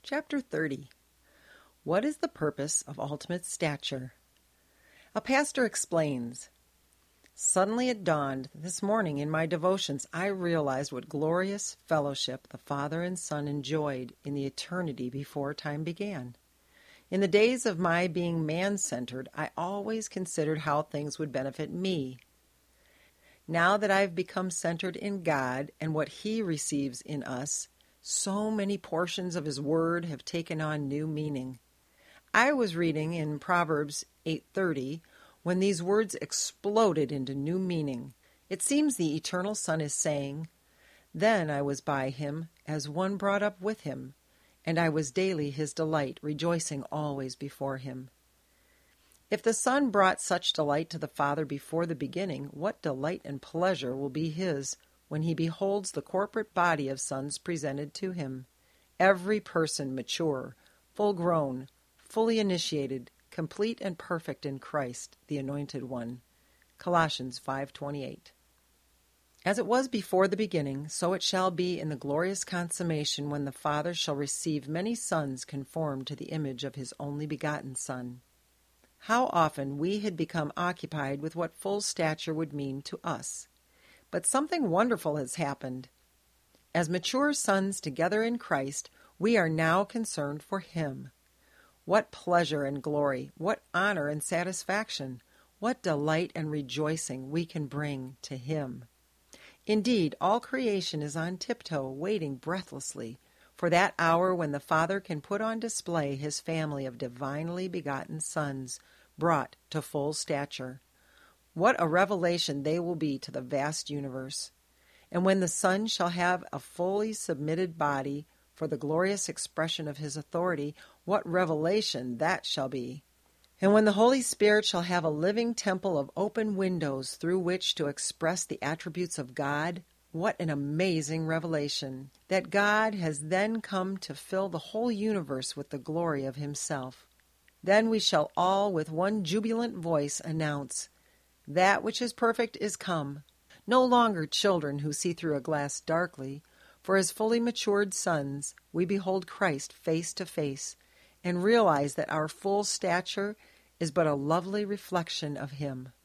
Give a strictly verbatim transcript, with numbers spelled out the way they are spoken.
Chapter thirty. What is the purpose of ultimate stature? A pastor explains, Suddenly it dawned this morning in my devotions I realized what glorious fellowship the Father and Son enjoyed in the eternity before time began. In the days of my being man-centered, I always considered how things would benefit me. Now that I've become centered in God and what He receives in us, so many portions of His Word have taken on new meaning. I was reading in Proverbs eight thirty when these words exploded into new meaning. It seems the Eternal Son is saying, Then I was by Him as one brought up with Him, and I was daily His delight, rejoicing always before Him. If the Son brought such delight to the Father before the beginning, what delight and pleasure will be His when He beholds the corporate body of sons presented to Him, every person mature, full-grown, fully initiated, complete and perfect in Christ, the Anointed One. Colossians five twenty-eight. As it was before the beginning, so it shall be in the glorious consummation when the Father shall receive many sons conformed to the image of His only begotten Son. How often we had become occupied with what full stature would mean to us. But something wonderful has happened. As mature sons together in Christ, we are now concerned for Him. What pleasure and glory, what honor and satisfaction, what delight and rejoicing we can bring to Him. Indeed, all creation is on tiptoe, waiting breathlessly for that hour when the Father can put on display His family of divinely begotten sons, brought to full stature. What a revelation they will be to the vast universe. And when the Son shall have a fully submitted body for the glorious expression of His authority, what revelation that shall be. And when the Holy Spirit shall have a living temple of open windows through which to express the attributes of God, what an amazing revelation, that God has then come to fill the whole universe with the glory of Himself. Then we shall all with one jubilant voice announce, That which is perfect is come. No longer children who see through a glass darkly, for as fully matured sons we behold Christ face to face, and realize that our full stature is but a lovely reflection of Him.